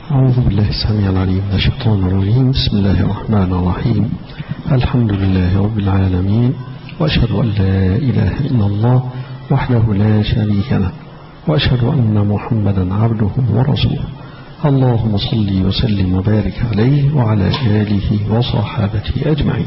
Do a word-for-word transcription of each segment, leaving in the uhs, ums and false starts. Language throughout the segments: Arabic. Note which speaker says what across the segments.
Speaker 1: أعوذ بالله السميع العليم من الشيطان الرجيم. بسم الله الرحمن الرحيم. الحمد لله رب العالمين، وأشهد أن لا إله إلا الله وحده لا شريك له، وأشهد أن محمدا عبده ورسوله. اللهم صل وسلم وبارك عليه وعلى آله وصحابته أجمعين.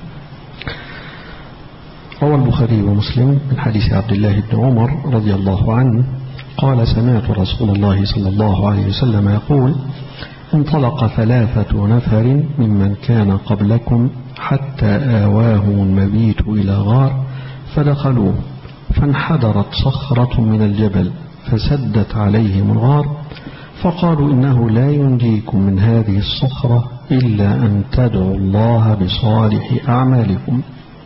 Speaker 1: روى البخاري ومسلم من حديث عبد الله بن عمر رضي الله عنه قال: سمعت رسول الله صلى الله عليه وسلم يقول: انطلق ثلاثة نفر ممن كان قبلكم حتى آواهم المبيت إلى غار فدخلوه، فانحدرت صخرة من الجبل فسدت عليهم الغار، فقالوا: إنه لا ينجيكم من هذه الصخرة إلا أن تدعوا الله بصالح أعمالكم.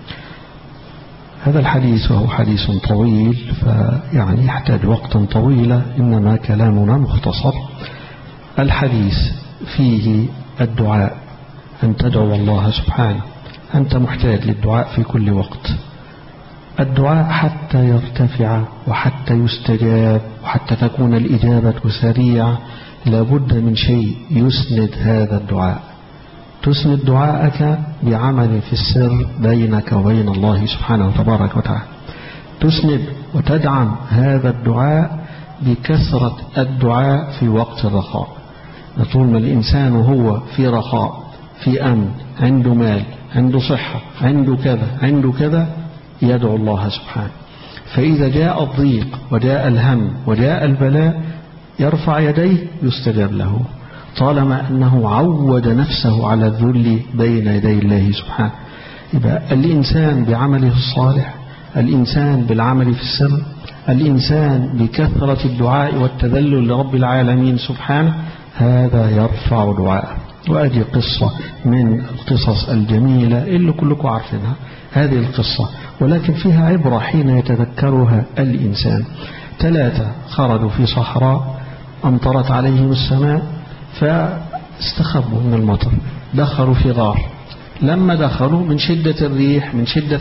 Speaker 1: هذا الحديث وهو حديث طويل، فيعني يحتاج وقتا طويلا، إنما كلامنا مختصر. الحديث فيه الدعاء، أن تدعو الله سبحانه. أنت محتاج للدعاء في كل وقت، الدعاء حتى يرتفع وحتى يستجاب وحتى تكون الإجابة سريعة لابد من شيء يسند هذا الدعاء. تسند دعاءك بعمل في السر بينك وبين الله سبحانه وتبارك وتعالى. تسند وتدعم هذا الدعاء بكثرة الدعاء في وقت الرخاء. طول ما الإنسان هو في رخاء، في أمن، عنده مال، عنده صحة، عنده كذا عنده كذا، يدعو الله سبحانه. فإذا جاء الضيق وجاء الهم وجاء البلاء يرفع يديه يستجاب له، طالما أنه عود نفسه على الذل بين يدي الله سبحانه. يبقى الإنسان بعمله الصالح، الإنسان بالعمل في السر، الإنسان بكثرة الدعاء والتذلل لرب العالمين سبحانه، هذا يرفع دعاءه. وأدي قصة من القصص الجميلة اللي كلكم عارفينها، هذه القصة ولكن فيها عبرة حين يتذكرها الإنسان. ثلاثة خرجوا في صحراء أمطرت عليهم السماء فاستخبوا من المطر، دخلوا في غار. لما دخلوا من شدة الريح، من شدة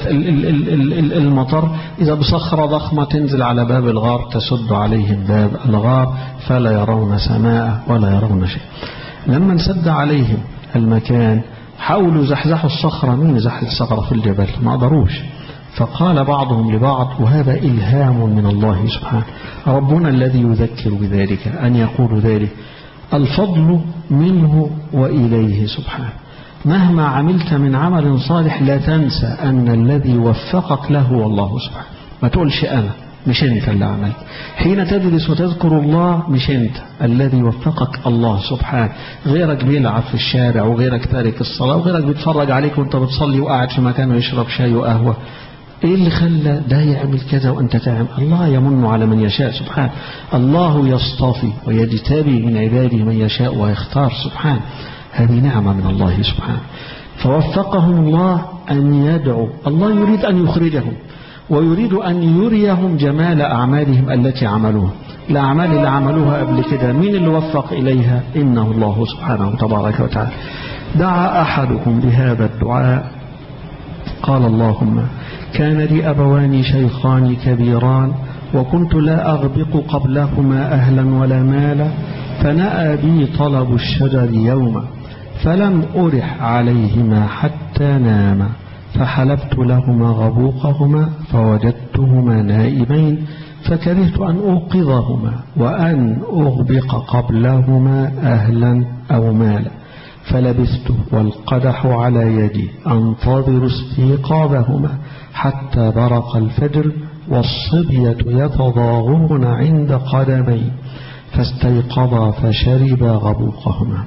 Speaker 1: المطر، إذا بصخرة ضخمة تنزل على باب الغار تسد عليهم باب الغار فلا يرون سماء ولا يرون شيء. لما انسد عليهم المكان حاولوا زحزحوا الصخرة، مين زحزح الصخرة في الجبل؟ ما قدروش. فقال بعضهم لبعض، وهذا إلهام من الله سبحانه، ربنا الذي يذكر بذلك أن يقول ذلك: الفضل منه وإليه سبحانه. مهما عملت من عمل صالح لا تنسى أن الذي وفقك له هو الله سبحانه. ما تقولش أنا، مش أنت اللي عملت. حين تجلس وتذكر الله مش أنت الذي وفقك، الله سبحانه. غيرك بيلعب في الشارع، وغيرك تارك الصلاة، وغيرك بيتفرج عليك وانت بتصلي وقاعد في مكان ويشرب شاي وقهوة. ايه اللي خلى ده يعمل كذا وانت تعمل؟ الله يمن على من يشاء سبحانه. الله يصطفي ويجتبي من عباده من يشاء ويختار سبحانه. هذه نعمة من الله سبحانه. فوفقهم الله أن يدعوا. الله يريد أن يخرجهم، ويريد أن يريهم جمال أعمالهم التي عملوها. الأعمال اللي عملوها قبل كده مين اللي وفق إليها؟ إنه الله سبحانه تبارك وتعالى. دعا أحدكم بهذا الدعاء قال: اللهم كان لي أبوان شيخان كبيران، وكنت لا أغبق قبلهما أهلا ولا مالا، فنأى بي طلب الشجر يوما، فلم أرح عليهما حتى ناما، فحلبت لهما غبوقهما فوجدتهما نائمين، فكرهت أن أوقظهما وأن أغبق قبلهما أهلا أو مالا، فلبثت والقدح على يدي أنتظر استيقاظهما حتى برق الفجر والصبية يتضاغون عند قدمي، فاستيقظا فشربا غبوقهما.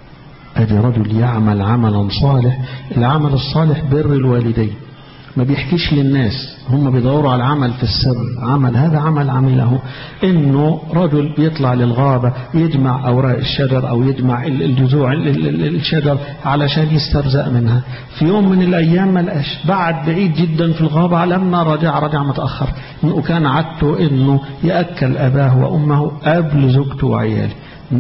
Speaker 1: أدي رجل يعمل عملا صالح. العمل الصالح بر الوالدين، ما بيحكيش للناس، هم بيدوروا على عمل في السر. عمل هذا عمل عمله إنه رجل بيطلع للغابة يجمع أوراق الشجر أو يجمع الجذوع الشجر علشان يسترزق منها. في يوم من الأيام ما لقاش، بعد بعيد جدا في الغابة، لما رجع رجع متأخر، وكان عادته إنه يأكل أباه وأمه قبل زوجته وعياله.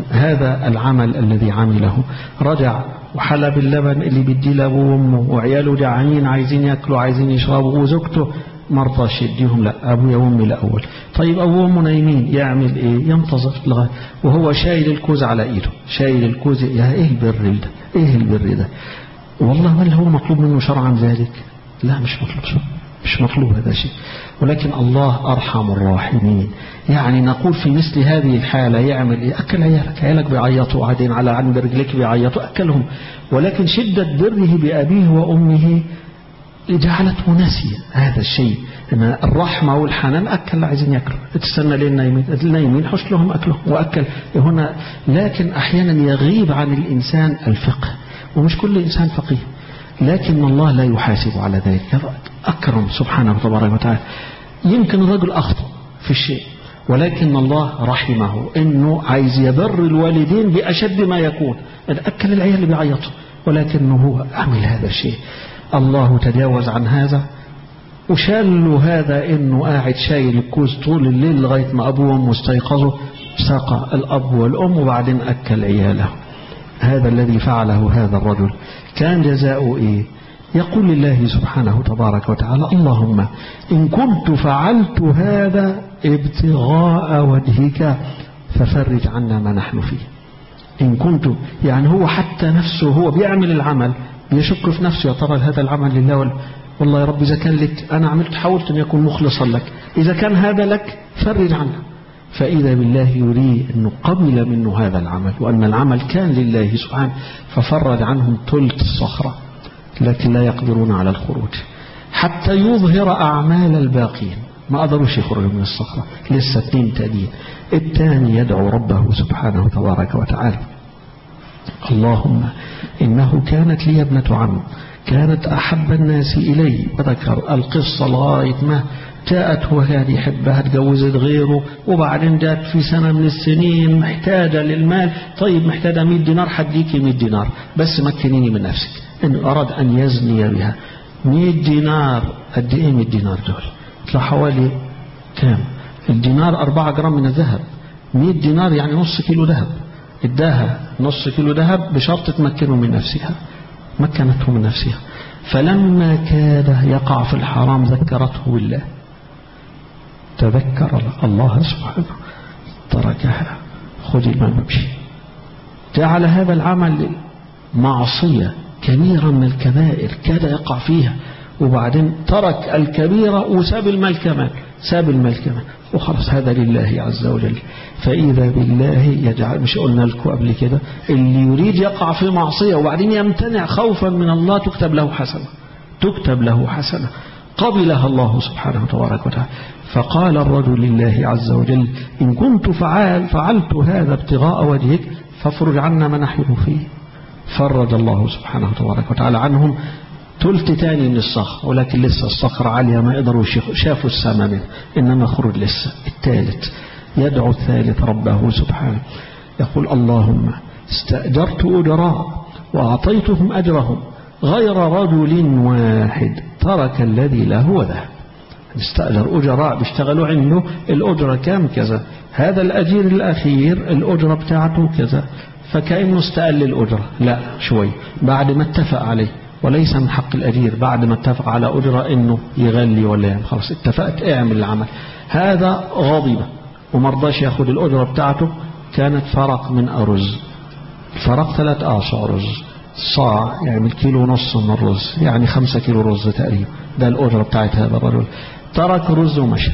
Speaker 1: هذا العمل الذي عمله. رجع وحلب اللبن اللي بيديه لابوه وامه، وعياله جعانين عايزين ياكلوا عايزين يشربوا، وزوجته مرضاش يديهم، لا أبويا وأمي الأول. طيب أبوه وأمه نايمين يعمل إيه؟ ينتظر لغاية وهو شايل الكوز على إيده، شايل الكوز. يا إيه البر ده؟ إيه البر ده؟ والله هل هو مطلوب منه شرعا ذلك؟ لا مش مطلوب شرعا، مش مطلوب هذا شيء. ولكن الله أرحم الراحمين. يعني نقول في مثل هذه الحالة يعمل إيه؟ أكل عيالك، عيالك بيعيطوا قاعدين على عند رجلك بيعيطوا، أكلهم. ولكن شدة بره بأبيه وأمه جعلته ناسيا هذا الشيء، إن الرحمة والحنان. أكل عايزين يأكلوا، تستنى لين نايمين، النايمين حش لهم أكلهم وأكل هنا. لكن أحيانا يغيب عن الإنسان الفقه، ومش كل إنسان فقيه، لكن الله لا يحاسب على ذلك، أكرم سبحانه وتبارك وتعالى. يمكن الرجل أخطأ في الشيء، ولكن الله رحمه إنه عايز يبر الوالدين بأشد ما يكون. أكل العيال اللي بيعيطوا، ولكنه هو عمل هذا الشيء. الله تجاوز عن هذا وشال له هذا، إنه قاعد شايل الكوز طول الليل لغاية ما أبوه وأمه استيقظوا، ساق الأب والأم وبعدين أكل عياله. هذا الذي فعله هذا الرجل كان جزاؤه إيه؟ يقول لله سبحانه تبارك وتعالى: اللهم إن كنت فعلت هذا ابتغاء وجهك ففرج عنا ما نحن فيه. إن كنت يعني هو حتى نفسه هو بيعمل العمل بيشك في نفسه، يا ترى هذا العمل لله ولا والله يا رب إذا كان لك أنا عملت حاولت أن يكون مخلصا لك، إذا كان هذا لك فرج عنا. فإذا بالله يريد أنه قبل منه هذا العمل وأن العمل كان لله سبحانه، ففرج عنهم ثلث الصخرة، لكن لا يقدرون على الخروج حتى يظهر أعمال الباقين. ما قدروش يخرجوا من الصخرة، لسه اثنين تانيين. الثاني يدعو ربه سبحانه تبارك وتعالى: اللهم إنه كانت لي ابنة عم كانت أحب الناس إلي. وذكر القصة لغاية ما جاءت وكان يحبها، تجوزت غيره، وبعدين جاءت في سنة من السنين محتاجة للمال. طيب محتاجة مئة دينار، حديكي مئة دينار بس مكنيني من نفسك. إن أراد أن يزني بها مئة دينار. قد إيه مئة دينار دول؟ يطلع حوالي كام؟ الدينار أربعة جرام من الذهب. مئة دينار يعني نص كيلو ذهب. اداها نص كيلو ذهب بشرط تمكنه من نفسها، مكنته من نفسها. فلما كاد يقع في الحرام ذكرته بالله، تذكر الله سبحانه تركها. خذ المال وامشي. جعل هذا العمل معصية كبيرة من الكبائر كاد يقع فيها، وبعدين ترك الكبيرة وساب المال كمان، ساب المال كمان وخلص. هذا لله عز وجل. فإذا بالله يجعل، مش قلنا لكم قبل كده، اللي يريد يقع في معصية وبعدين يمتنع خوفا من الله تكتب له حسنة، تكتب له حسنة قبلها الله سبحانه وتبارك وتعالى. فقال الرجل لله عز وجل: إن كنت فعل فعلت هذا ابتغاء وجهك فافرج عنا ما نحن فيه. فرج الله سبحانه وتبارك وتعالى عنهم ثلث تاني من الصخر، ولكن لسه الصخرة عالية ما يقدروا شافوا السماء منه، إنما خرج لسه. الثالث يدعو الثالث ربه سبحانه يقول: اللهم استأجرت أجراء وأعطيتهم أجرهم غير رجل واحد ترك الذي له وذهب. استأجر أجراء بيشتغلوا عنده، الأجرة كام؟ كذا. هذا الأجير الأخير الأجرة بتاعته كذا، فكأنه استقل الأجرة. لا شوي بعد ما اتفق عليه، وليس من حق الأجير بعد ما اتفق على أجرة إنه يغلي ولا يعني خلاص اتفقت اعمل العمل. هذا غاضبة ومرضاش ياخد الأجرة بتاعته. كانت فرق من أرز، فرق ثلاث آصع رز، صاع يعني كيلو ونص من الرز، يعني خمسة كيلو رز تقريبا. ده الأجرة بتاعت هذا الرجل. ترك رز ومشى.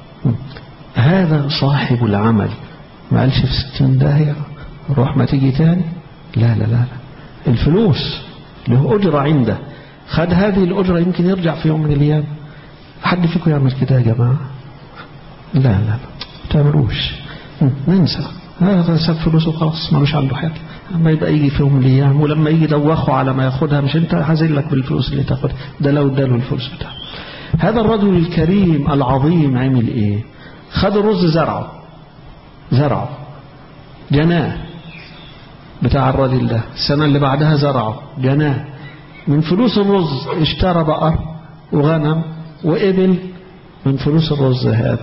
Speaker 1: هذا صاحب العمل ما قالش في ستين داهية روح ما تيجي تاني. لا لا لا, لا. الفلوس له أجرة عنده، خد هذه الأجرة يمكن يرجع في يوم من الأيام. حد فيكم يعمل كده يا جماعة؟ لا لا لا تعملوش، ننسى. هذا ساب فلوسه خلاص ملوش عنده حاجة. لما يبقى يجي في يوم من الأيام ولما يجي دوخه على ما ياخدها، مش انت حازل لك بالفلوس اللي تاخدها، ده لو اداله الفلوس بتاعه. هذا الرجل الكريم العظيم عمل ايه؟ خد الرز زرعه زرعه جناه بتاع الرجل ده. السنة اللي بعدها زرعه جناه. من فلوس الرز اشترى بقر وغنم وإبل من فلوس الرز هذا.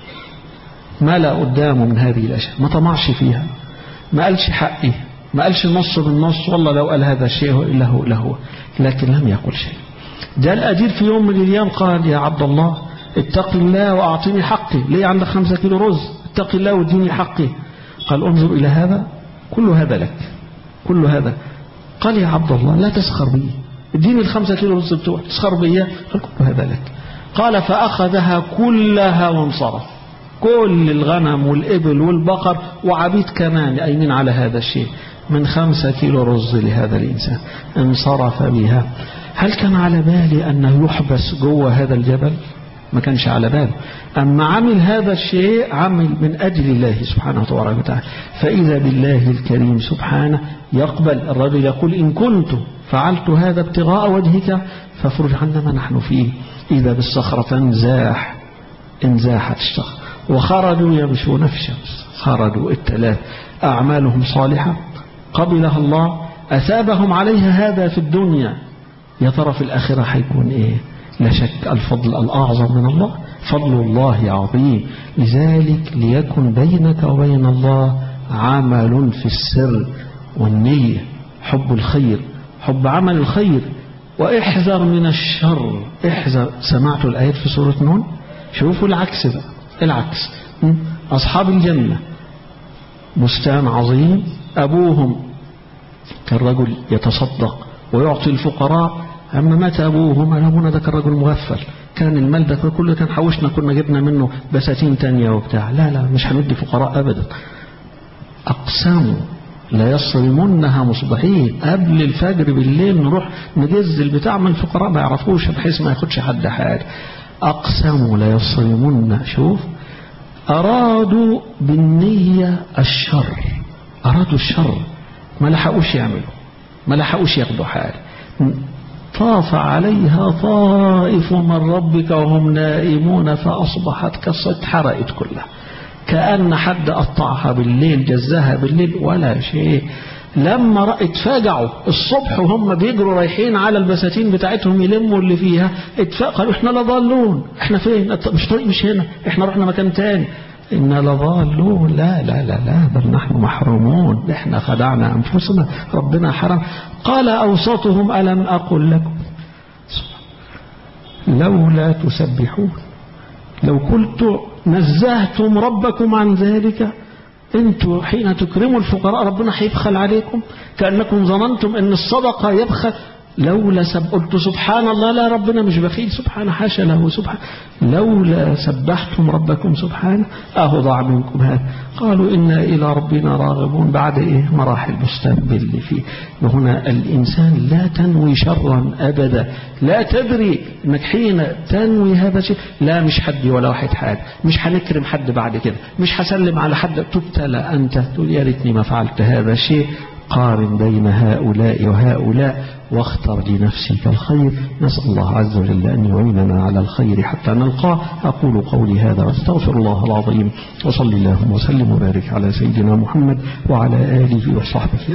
Speaker 1: ملأ قدامه من هذه الأشياء، ما طمعش فيها، ما قالش حقي، ما قالش النص بالنص، والله لو قال هذا الشيء إلا هو إلا هو، لكن لم يقل شيء. جاء الأجير في يوم من الأيام قال: يا عبد الله اتق الله وأعطيني حقي، ليه عندك خمسة كيلو رز؟ اتق الله واديني حقي. قال انظر إلى هذا، كل هذا لك، كل هذا. قال يا عبد الله لا تسخر بي، اديني الخمسة كيلو رز بتوعك، تسخر بي؟ قال كل هذا لك. قال فأخذها كلها وانصرف، كل الغنم والإبل والبقر وعبيد كمان قايمين على هذا الشيء، من خمسة كيلو رز لهذا الإنسان، انصرف بها. هل كان على بالي أنه يحبس جوه هذا الجبل؟ ما كانش على باله. أما عمل هذا الشيء عمل من أجل الله سبحانه وتعالى. فإذا بالله الكريم سبحانه يقبل. الرجل يقول إن كنت فعلت هذا ابتغاء وجهك فافرج عنا ما نحن فيه. إذا بالصخرة تنزاح، انزاحت الصخرة وخرجوا يمشون في الشمس. خرجوا الثلاث أعمالهم صالحة قبلها الله، أثابهم عليها هذا في الدنيا. يا ترى في الآخرة حيكون إيه؟ لا شك الفضل الأعظم من الله، فضل الله عظيم. لذلك ليكن بينك وبين الله عمل في السر والنية، حب الخير، حب عمل الخير، واحذر من الشر. احذر. سمعتوا الآيات في سورة نون؟ شوفوا العكس بقى، العكس. أصحاب الجنة بستان عظيم، أبوهم كان رجل يتصدق ويعطي الفقراء. أما مات أبوهم، أبونا ده كان رجل مغفل، كان المال ده كله كان حوشنا، كنا جبنا منه بساتين تانية وبتاع. لا لا مش هندي فقراء أبدا. أقسموا لا يصرمنها مصبحين، قبل الفجر بالليل نروح نجز البتاع من الفقراء ما يعرفوش، بحيث ما ياخدش حد حاجة. أقسموا لا يصرمن. شوف، أرادوا بالنية الشر، أرادوا الشر، ما لحقوش يعملوا، ما لحقوش ياخدوا حاجة. طاف عليها طائف من ربك وهم نائمون فأصبحت كالصيد، حرقت كلها، كأن حد قطعها بالليل، جزها بالليل ولا شيء. لما رأت فاجعوا الصبح وهم بيجروا رايحين على البساتين بتاعتهم يلموا اللي فيها، اتفاقوا احنا لضالون، احنا فين؟ مش طريق، مش هنا، احنا رحنا مكان تاني. إن لضالون. لا لا لا لا، بل نحن محرومون، احنا خدعنا أنفسنا، ربنا حرم. قال أوسطهم ألم أقل لكم لولا تسبحون؟ لو قلت نزهتم ربكم عن ذلك، انتوا حين تكرموا الفقراء ربنا هيبخل عليكم، كأنكم ظننتم ان الصدقة يبخل. لولا سب قلت سبحان الله، لا ربنا مش بخيل، سبحانه، حاشا له، سبحانه. لولا سبحتم ربكم سبحانه أهو ضاع منكم هذا. قالوا إنا إلى ربنا راغبون. بعد إيه؟ مراحل مستقبل اللي فيه. وهنا الإنسان لا تنوي شرا أبدا، لا تدري إنك حين تنوي هذا الشيء، لا مش حد ولا واحد حاجة، مش هنكرم حد بعد كده، مش هسلم على حد، تبتلى أنت تقول يا ريتني ما فعلت هذا الشيء. قارن بين هؤلاء وهؤلاء واختر لنفسك الخير. نسأل الله عز وجل أن يعيننا على الخير حتى نلقاه. أقول قولي هذا واستغفر الله العظيم، وصلي اللهم وسلم وبارك على سيدنا محمد وعلى آله وصحبه.